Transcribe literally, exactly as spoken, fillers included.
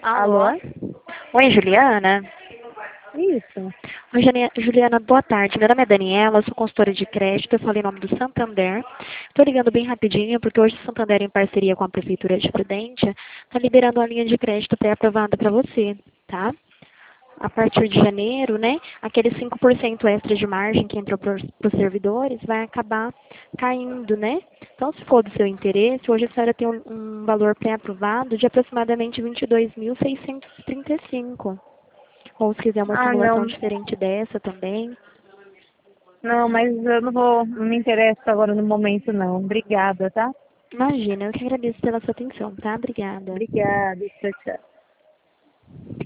Alô? Alô? Oi, Juliana. Isso. Oi, Jani- Juliana, boa tarde. Meu nome é Daniela, eu sou consultora de crédito, eu falei em nome do Santander. Estou ligando bem rapidinho, porque hoje o Santander, em parceria com a Prefeitura de Prudente, está liberando a linha de crédito pré-aprovada para você, tá? A partir de janeiro, né, aquele cinco por cento extra de margem que entrou para os servidores vai acabar caindo, né? Então, se for do seu interesse, hoje a senhora tem um, um valor pré-aprovado de aproximadamente vinte e dois mil seiscentos e trinta e cinco. Ou se quiser uma Ah, simulação não. diferente dessa também. Não, mas eu não vou, não me interesso agora no momento, não. Obrigada, tá? Imagina, eu que agradeço pela sua atenção, tá? Obrigada. Obrigada. Tchau, tchau.